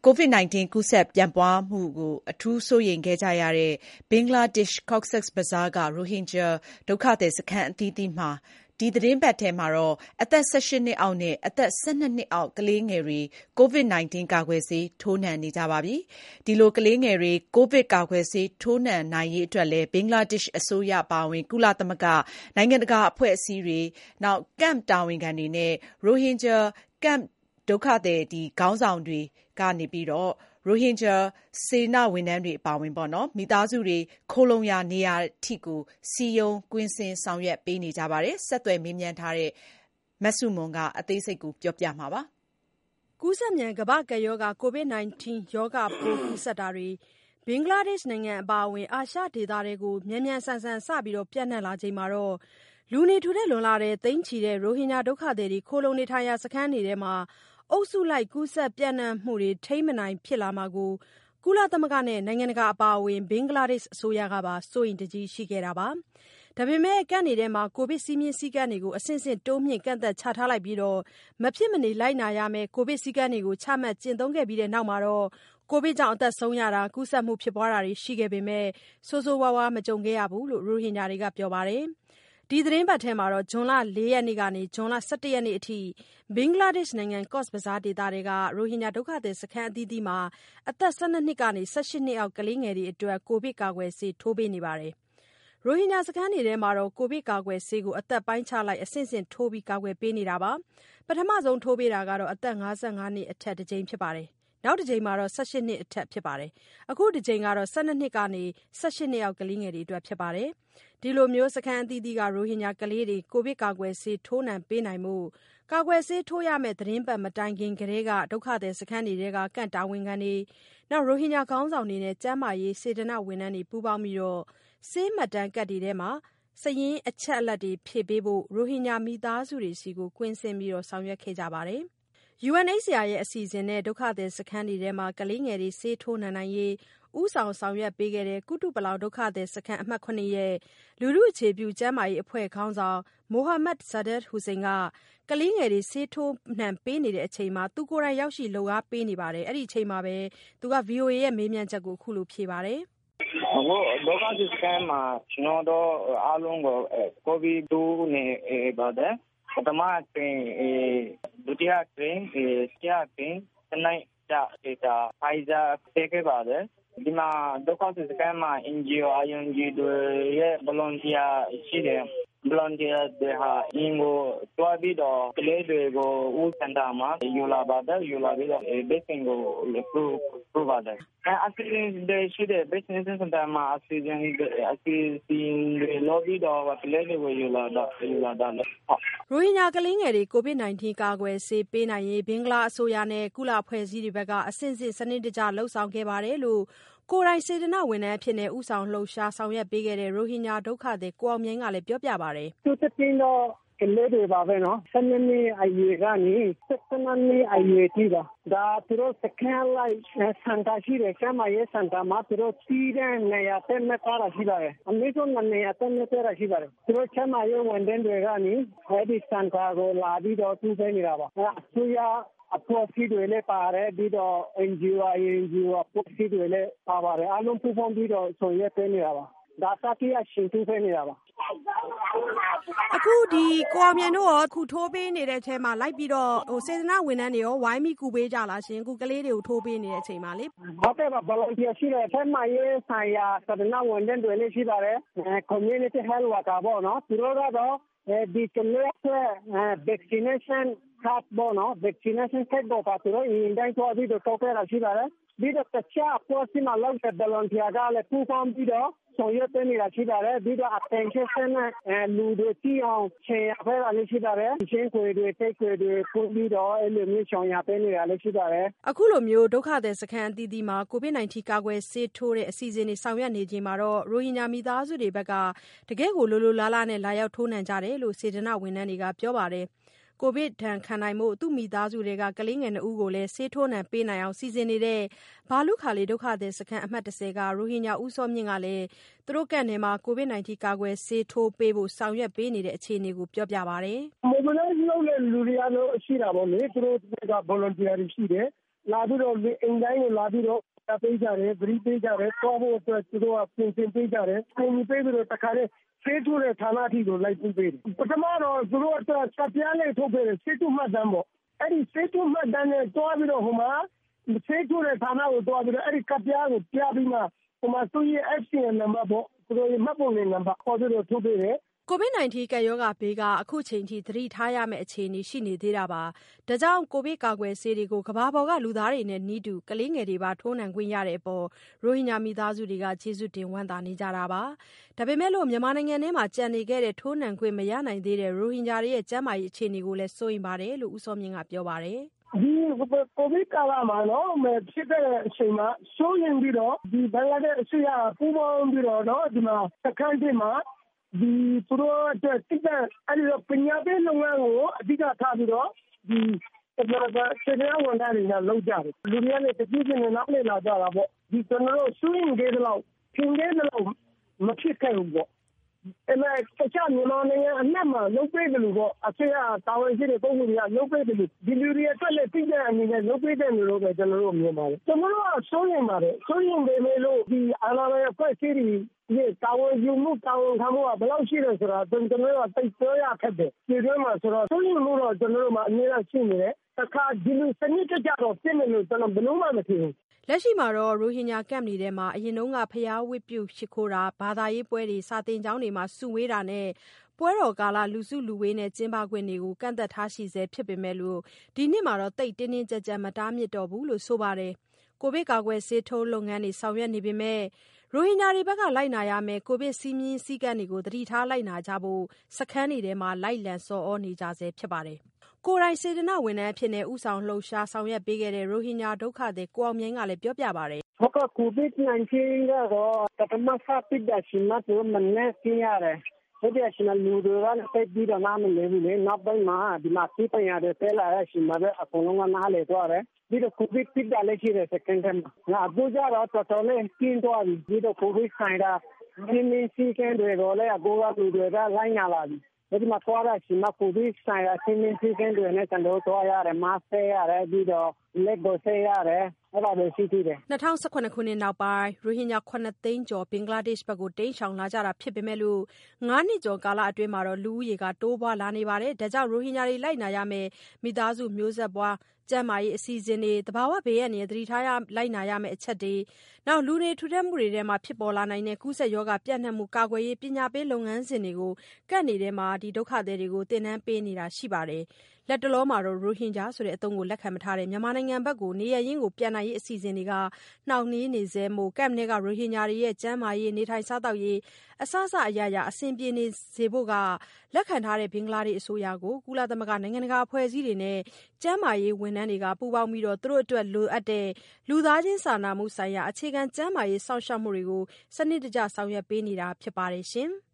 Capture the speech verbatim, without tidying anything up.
ကိုဗစ် ၁၉ ကူးစက်ပြန့်ပွားမှုကိုအထူးစိုးရိမ်ခဲ့ကြရတဲ့ဘင်္ဂလားဒေ့ရှ် Cox's Bazar က ရိုဟင်ဂျာဒုက္ခသည်စခန်းအသီးသီးမှာ ဒီသီတင်းပတ်ထဲ အသက် ၁၈ နှစ်အောက်နဲ့ အသက် ၁၂ နှစ်အောက် ကလေးငယ်တွေ ကိုဗစ် ၁၉ ကာကွယ်ဆေးထိုးနှံနေကြပါပြီ။ ဒီလိုကလေးငယ်တွေ ကိုဗစ်ကာကွယ်ဆေးထိုးနှံနိုင်ရေးအတွက်လည်း ဘင်္ဂလားဒေ့ရှ်အစိုးရအပါအဝင် ကုလသမဂ္ဂ၊ နိုင်ငံတကာအဖွဲ့အစည်းတွေ၊ Camp တာဝန်ခံတွေနဲ့ ရိုဟင်ဂျာ Camp ဒုက္ခသည်ခေါင်းဆောင်တွေက ရိုဟင်ဂျာစေတနာ့ဝန်ထမ်းတွေအပါအဝင် မိသားစုတွေခိုလှုံရာနေရာထိကို စည်းရုံးကွင်းဆင်းဆောင်ရွက်ပေးနေကြပါတယ်။ ဆက်သွယ်မေးမြန်းထားတဲ့ မဆုမွန် အသေးစိတ်ပြောပြမှာပါ။ ကူးစက်မြန်ကမ္ဘာ့ကပ်ရောဂါ ကိုဗစ် ၁၉ ရောဂါပိုးကူးစက်တာတွေ ဘင်္ဂလားဒေ့ရှ်နိုင်ငံအပါအဝင် အာရှဒေသထဲ မြန်မြန်ဆန်ဆန် စတင်ပျံ့နှံ့လာချိန်မှာ လူနေထူထပ်လွန်းတဲ့ သိန်းချီတဲ့ ရိုဟင်ဂျာဒုက္ခသည်တွေ ခိုလှုံနေထိုင်ရာစခန်းတွေထဲ အုပ်စုလိုက်ကူးစက်ပြန့်နှံ့မှုတွေ ထိန်းမနိုင်ဖြစ်လာမှာကို ကုလသမဂ္ဂနဲ့ နိုင်ငံတကာအပါအဝင် ဘင်္ဂလားဒေ့ရှ်အစိုးရကပါ စိုးရိမ်တကြီးရှိခဲ့တာပါ။ ဒါပေမဲ့ Camp တွေထဲမှာ ကိုဗစ်စည်းမျဉ်းစည်းကမ်းတွေကို အဆင့်ဆင့်တိုးမြှင့်ကန့်သတ်ချထားလိုက်ပြီး မဖြစ်မနေလိုက်နာရမယ့် ကိုဗစ်စည်းကမ်းတွေကို ချမှတ်ကျင့်သုံးခဲ့ပြီးနောက်မှာ ကိုဗစ်ကြောင့် အသက်ဆုံးတာ၊ ကူးစက်မှုဖြစ်ပွားတာတွေရှိခဲ့ပေမဲ့ ဆိုးဆိုးဝါးဝါးမကြုံခဲ့ရဘူးလို့ ရိုဟင်ဂျာတွေကပြောပါတယ်။ ဒီသီတင်းပတ်ထဲ ဇွန်လ ၄ ရက်နေ့ကနေ ဇွန်လ ၁၁ ရက်နေ့အထိ ဘင်္ဂလားဒေ့ရှ်နိုင်ငံ Cox's Bazar ဒေသထဲက ရိုဟင်ဂျာဒုက္ခသည်စခန်းအသီးသီးမှာ အသက် ၁၂ နှစ်ကနေ ၁၈ နှစ်အောက် ကလေးငယ်တွေအတွက် ကိုဗစ်ကာကွယ်ဆေးထိုးပေးနေပါတယ်။ ရိုဟင်ဂျာစခန်းတွေထဲမှာ ကိုဗစ်ကာကွယ်ဆေးကို အသက်ပိုင်းခြားလိုက် အဆင့်ဆင့်ထိုးပြီးကာကွယ်ပေးနေတာပါ။ ပထမဆုံးထိုးပေးတာကတော့ အသက် ၅၅ နှစ်အထက်တကြိမ်ဖြစ်ပြီး နောက်တကြိမ်မှာ ၁၈ နှစ်အထက်ဖြစ်ပြီး အခုတကြိမ်ကတော့ ၁၂ နှစ်ကနေ ၁၈ နှစ်အောက်ကလေးငယ်တွေအတွက်ဖြစ်ပါတယ်။ ဒီလိုစခန်းအသီးသီးက ရိုဟင်ဂျာကလေးတွေ ကိုဗစ်ကာကွယ်ဆေးထိုးနှံပေးနိုင်ဖို့ ကာကွယ်ဆေးထိုးရမယ့် သီတင်းပတ်မတိုင်ခင်ကတည်းက ဒုက္ခသည်စခန်းတွေထဲက Camp တာဝန်ခံတွေ၊ ရိုဟင်ဂျာခေါင်းဆောင်တွေနဲ့ ကျန်းမာရေးစေတနာ့ဝန်ထမ်းတွေပူးပေါင်းပြီး ဆေးမှတ်တမ်းကဒ်တွေထဲ စာရင်းအချက်အလက်တွေဖြည့်ပေးဖို့ ရိုဟင်ဂျာမိသားစုတွေဆီ ကွင်းဆင်းဆောင်ရွက်ခဲ့ကြပါတယ်။ ယူအန်အိတ်စီအာရဲ့အစီအစဉ်နဲ့ ဒုက္ခသည်စခန်းတွေထဲမှာ ကလေးငယ်တွေ ဆေးထိုးနှံနိုင်ရေး ဦးဆောင်ဆောင်ရွက်ပေးခဲ့တဲ့ ကုတုပလောင်ဒုက္ခသည်စခန်း အမှတ် ၇ ရဲ့ လူထုအခြေပြုကျန်းမာရေးအဖွဲ့ခေါင်းဆောင် Mohammad Sadiq Hussain က ကလေးငယ်တွေ ဆေးထိုးနှံပေးနေချိန်မှာ သူကိုယ်တိုင်ရောက်ရှိလုပ်အားပေးနေချိန်မှာပဲ ဗွီအိုအေရဲ့မေးမြန်းချက်ကို အခုလိုဖြေပါတယ်။ "အခုဒုက္ခသည်စခန်းမှာကျနော်တို့အားလုံးကိုကိုဗစ်ထိုးနေပါတယ်။ ပထမအကြိမ်၊ ဒုတိယအကြိမ်၊ တတိယအကြိမ်၊ တတိယအကြိမ် Pfizer ပေးခဲ့ပါတယ်။ ဒီမှာဒုက္ခသည်စခန်းမှာ အန်ဂျီအို၊ အာယုံဂျီတွေရဲ့ Volunteer ရှိတယ်။ Volunteer တွေဟာအိမ်ကိုသွားပြီးတော့ကလေးတွေကို စင်တာမှာယူလာပါတယ်။ ယူလာပြီးတော့ Vaccine ကိုထိုးပါတယ်။ အစီအစဉ်တွေရှိတယ်။ Vaccination Center မှာအစီအစဉ်တွေလုပ်ပြီးတော့ကလေးတွေကိုယူလာတာ။" ရိုဟင်ဂျာကလေးငယ်တွေ ကိုဗစ် ၁၉ ကာကွယ်ဆေးပေးနိုင်ရေး ဘင်္ဂလားအစိုးရနဲ့ ကုလအဖွဲ့အစည်းတွေဘက်က အဆင့်ဆင့်စနစ်တကျလုပ်ဆောင်ခဲ့တယ်လို့ ကိုယ်တိုင်စေတနာ့ဝန်ထမ်းအဖြစ် ဦးဆောင်လှုပ်ရှားဆောင်ရွက်ပေးခဲ့တဲ့ ရိုဟင်ဂျာဒုက္ခသည် ကိုအောင်မြိုင်ကလည်းပြောပြပါတယ်။ "အထူးသဖြင့်တော့ကလေးတွေပါပဲနော်။ ၁၂ နှစ်အရွယ်ကနေ ၁၇ နှစ်အရွယ်ထိပါ။ ဒါသူတို့စခန်းအလိုက်စင်တာရှိတယ်။ ကျန်းမာရေးစင်တာမှာသူတို့သီးသန့်နေရာသတ်မှတ်ထားတာရှိပါတယ်။ အနည်းဆုံးနှစ်နေရာသတ်မှတ်ထားတာရှိပါတယ်။ သူတို့ကျန်းမာရေးဝန်ထမ်းတွေကနေ အဲဒီစင်တာကိုလာပြီးတော့ထိုးပေးနေတာပါ။ အစိုးရအဖွဲ့အစည်းတွေလည်းပါတယ်။ ပြီးတော့ အန်ဂျီအို၊ အာယုံဂျီအဖွဲ့အစည်းတွေလည်းပါပါတယ်။ အားလုံးပူးပေါင်းပြီးတော့ဆောင်ရွက်ပေးနေတာပါ။ ဒါတတိယအကြိမ်ထိုးပေးနေတာပါ။အခုကိုအောင်မြိုင်တို့ရောထိုးပေးနေတဲ့အထဲမှာလိုက်ပြီးတော့စေတနာ့ဝန်ထမ်းတွေရောဝိုင်းပြီးကူပေးကြလားရှင်။ အခုကလေးတွေကိုထိုးပေးနေတဲ့အချိန်မှာလေ။ ဟုတ်ကဲ့ပါ။ Volunteer ရှိတယ်။ ကျန်းမာရေးဆိုင်ရာစေတနာ့ဝန်ထမ်းတွေလည်းရှိပါတယ်။ Community Health Worker ပေါ့နော်။ သူတို့ကတော့ဒီကလေးအတွက် Vaccination Card ပေါ့နော်။ Vaccination Card ကိုသူတို့အိမ်တိုင်းသွားပြီးတော့ထုတ်ပေးတာရှိပါတယ်။ ပြီးတော့တခြားအဖွဲ့အစည်းမှာလုပ်တဲ့ Volunteer ကလည်းပူးပေါင်းပြီးတော့ဆောင်ရွက်ပေးနေတာရှိပါတယ်။ ပြီးတော့ Attention နဲ့လူတွေသိအောင်ရှင်းပြတာလည်းရှိပါတယ်။ ရင်ခွဲတွေ၊ ဗိုက်ခွဲတွေဖွင့်ပြီးတော့အဲလိုမျိုးရှင်းပြနေတာလည်းရှိပါတယ်။" အခုလိုမျိုးဒုက္ခသည်စခန်းအသီးသီးမှာ ကိုဗစ် ၁၉ ကာကွယ်ဆေးထိုးတဲ့အစီအစဉ်တွေဆောင်ရွက်နေချိန်မှာ ရိုဟင်ဂျာမိသားစုတွေဘက်က တကယ့်ကိုလိုလိုလားလားနဲ့လာရောက်ထိုးနှံကြတယ်လို့ စေတနာ့ဝန်ထမ်းတွေကပြောပါတယ်။ ကိုဗစ်ဒဏ်ခံနိုင်ဖို့ သူ့မိသားစုထဲက ကလေးငယ် နှစ်ဦးကိုလည်း ဆေးထိုးနှံပေးနိုင်အောင်စီစဉ်နေတဲ့ ဘာလုခါလီ ဒုက္ခသည်စခန်းအမှတ် ၁၀ က ရိုဟင်ဂျာဦးစောမြင့်ကလည်း သူတို့ Camp ထဲမှာ ကိုဗစ် ၁၉ ကာကွယ်ဆေးထိုးပေးဖို့ဆောင်ရွက်ပေးနေတဲ့အခြေအနေကိုပြောပြပါတယ်။ "Mobilize လုပ်တဲ့လူတွေကတော့ရှိတာပေါ့လေ။ သူတို့ဘက်က Volunteer တွေရှိတယ်လာပြီးတော့အိမ်တိုင်းကိုလာပြီးတော့ပေးကြတယ်ဗရီပေးကြတယ်တော့ဖို့အတွက်သူတို့ကပြင်ဆင်ပေးကြတယ်အင်းပေးပြီးတော့တခါလေဆေးထိုးတဲ့ဌာနအထိကိုလိုက်ပြီးပေးတယ်ပထမတော့သူတို့အတွက်ကပြားလေးထုတ်ပေးတယ်ဆေးထိုးမှတ်တမ်းပေါ့အဲ့ဒီဆေးထိုးမှတ်တမ်းနဲ့တွားပြီးတော့ဟိုမှာဆေးထိုးတဲ့ဌာနကိုတွားပြီးတော့အဲ့ဒီကပြားကိုပြပြီးမှဟိုမှာသူ့ရဲ့ F C N နံပါတ်ပေါ့သူတို့ရဲ့မှတ်ပုံတင်နံပါတ်ခေါ်ပြီးတော့ထုတ်ပေးတယ်ကိုဗစ် ၁၉ ကပ်ရောဂါဘေးကအခုချိန်ထိသတိထားရမယ့်အခြေအနေရှိနေသေးတာပါ။ဒါကြောင့်ကိုဗစ်ကာကွယ်ဆေးတွေကိုကမ္ဘာပေါ်ကလူသားတွေနဲ့နီးတူကလေးငယ်တွေပါထိုးနှံခွင့်ရတဲ့အပေါ်ရိုဟင်ဂျာမိသားစုတွေကကျေးဇူးတင်ဝမ်းသာနေကြတာပါ။ဒါပေမဲ့လို့မြန်မာနိုင်ငံထဲမှာကြံနေခဲ့တဲ့ထိုးနှံခွင့်မရနိုင်သေးတဲ့ရိုဟင်ဂျာတွေရဲ့ကျန်းမာရေးအခြေအနေကိုလည်းစိုးရိမ်ပါတယ်လို့ဦးစောမြင့်ကပြောပါတယ်။ဒီကိုဗစ်ကာလမှာနော်ဖြစ်တဲ့အချိန်မှာစိုးရင်ပြီးတော့ဒီဘင်္ဂလားဒေ့ရှ်အစိုးရပူးပေါင်းပြီးတော့နော်ဒီမှာစခန်းတွေမှာဒီသူတို့အတွက်တိကျအဲ့ဒီပညာပေးလုပ်ငန်းကိုအဓိကထားပြီးတော့ဒီကျွန်တော်ကစေတနာဝန်ထမ်းတွေနဲ့လုပ်ကြတယ်လူတွေနဲ့တပြည့်ပြည့်နဲ့နောက်လေလာကြတာပေါ့ဒီကျွန်တော်တို့စူးရင်သေးတဲ့လောက်သင်သေးတဲ့လောက်မဖြစ်ခဲ့ဘူးပေါ့အဲ့မဲ့တခြားမြန်မာနိုင်ငံအနှံ့မှာလုပ်ပေးတယ်လို့ပေါ့အစိုးရတာဝန်ရှိတဲ့ပုဂ္ဂိုလ်တွေကလုပ်ပေးတယ်လို့ဒီလူတွေအတွက်လည်းတိကျအနေနဲ့လုပ်ပေးတယ်လို့ပဲကျွန်တော်တို့မြင်ပါတယ်ကျွန်တော်တို့ကစိုးရင်ပါတယ်စိုးရင်ပေမဲ့လို့ဒီအာဏာပိုင်အဖွဲ့အစည်းတွေဒီတာဝန်ယူမှုတာဝန်ခံမှုကဘယ်လောက်ရှိလဲဆိုတာကျွန်တော်တို့ကသိပြောရခက်တယ်ဒီထဲမှာဆိုတော့စိုးရင်မှုတော့ကျွန်တော်တို့မှာအများကြီးရှိနေတယ်တစ်ခါဒီလိုစနစ်တကျတော့ပြင်မယ်လို့ကျွန်တော်ဘယ်လို့မှမထင်ဘူးလက်ရှိမှာတော့ရိုဟင်ဂျာကမ်တွေထဲမှာအရင်တုန်းကဖျားဝတ်ပြုရှိခိုးတာဘာသာရေးပွဲတွေစာသင်ကျောင်းတွေမှာစုဝေးတာနဲ့ပွဲတော်ကာလလူစုလူဝေးနဲ့ကျင်းပခွင့်တွေကိုကန့်သက်ထားရှိဆဲဖြစ်ပေမဲ့လို့ဒီနှစ်မှာတော့တိတ်တင်းတင်းကြပ်ကြပ်မတားမြစ်တော့ဘူးလို့ဆိုပါတယ်ကိုဗစ်ကာကွယ်ဆေးထိုးလုပ်ငန်းတွေဆောင်ရွက်နေပေမဲ့ရိုဟင်ဂျာတွေဘက်ကလိုက်နာရမယ်ကိုဗစ်စည်းမျဉ်းစည်းကမ်းတွေကိုသတိထားလိုက်နာကြဖို့စခန်းတွေထဲမှာလိုက်လံဆော်ဩနေကြဆဲဖြစ်ပါတယ်ကိုယ်တိုင်စေတနာဝန်ထမ်းအဖြစ်နဲ့ဥဆောင်လှုပ်ရှားဆောင်ရွက်ပေးခဲ့တဲ့ရိုဟင်ဂျာဒုက္ခသည်ကိုအောင်မြိုင်းကလည်းပြောပြပါတယ်ဟုတ်ကဲ့ကိုဗစ် ၁၉ ကတော့တတမဖတ်ပြီးတဲ့ရှင်မတို့မနဲ့ပြရတယ်ဒီအရှင်လူတွေကလည်းပြီးတော့နားမလည်ဘူးလေနောက်ပိုင်းမှာဒီမှာပြပညာတွေတဲလာတဲ့ရှင်မတွေအကုန်လုံးကနားလေတော့တယ်ဒီတော့ကိုဗစ်ပြီးတယ်လည်းရှိတယ် second time ငါအခုကြတော့တော်တော်လေးကျင်းသွားပြီဒီတော့ကိုဗစ်ဆိုင်တာဒီမင်းစီကံတွေတော့လည်းအကူကလူတွေကလိုင်းလာလာပြီဒီမှာသွားရရှိမှကိုဗစ်ဆိုင်ရာဆင်းင်းစီကံတွေနဲ့ကျွန်တော်သွားရတယ်မတ်ဆေးရတယ်ပြီးတော့လက်ကိုဆေးရတယ်အဲ့ဒါပဲရှိသေးတယ်၂၀၁၇ခုနှစ်နောက်ပိုင်းရိုဟင်ဂျာခုနှစ်သိန်းကျော်ဘင်္ဂလားဒေ့ရှ်ဘက်ကိုတိမ်းရှောင်လာကြတာဖြစ်ပေမဲ့လို့ငါးနှစ်ကျော်ကာလအတွင်းမှာတော့လူဦးရေကတိုးပွားလာနေပါတယ်ဒါကြောင့်ရိုဟင်ဂျာတွေလိုက်နာရမယ်မိသားစုမျိုးဆက်ပွားကျန်းမာရေးအစီအစဉ်တွေတဘာဝဘေးရန်တွေသတိထားရလိုက်နာရမယ့်အချက်တွေနောက်လူတွေထူထပ်မှုတွေထဲမှာဖြစ်ပေါ်လာနိုင်တဲ့ကူးစက်ရောဂါပြန့်နှံ့မှုကာကွယ်ရေးပညာပေးလုပ်ငန်းစဉ်တွေကိုကန့်နေတဲ့မှာဒီဒုက္ခသည်တွေကိုသင်တန်းပေးနေတာရှိပါတယ်လက်တလောမှာတော့ရိုဟင်ဂျာဆိုတဲ့အသုံးကိုလက်ခံမထားတဲ့မြန်မာနိုင်ငံဘက်ကိုနေရရင်းကိုပြန်နိုင်ရေးအစီအစဉ်တွေကနှောင့်နှေးနေစေမို့ကမ်တွေကရိုဟင်ဂျာတွေရဲ့ကျန်းမာရေးနေထိုင်စားသောက်ရေးအစစအရာရာအဆင်ပြေနေစေဖို့ကလက်ခံထားတဲ့ဘင်္ဂလားဒေ့ရှ်အစိုးရကိုကုလသမဂ္ဂနိုင်ငံတကာအဖွဲ့အစည်းတွေနဲ့ကျန်းမာရေးဝန်ထမ်းတွေကပူးပေါင်းပြီးတော့သူတို့အတွက်လိုအပ်တဲ့လူသားချင်းစာနာမှုဆိုင်ရာအခြေခံကျန်းမာရေးစောင့်ရှောက်မှုတွေကိုစနစ်တကျဆောင်ရွက်ပေးနေတာဖြစ်ပါတယ်ရှင်။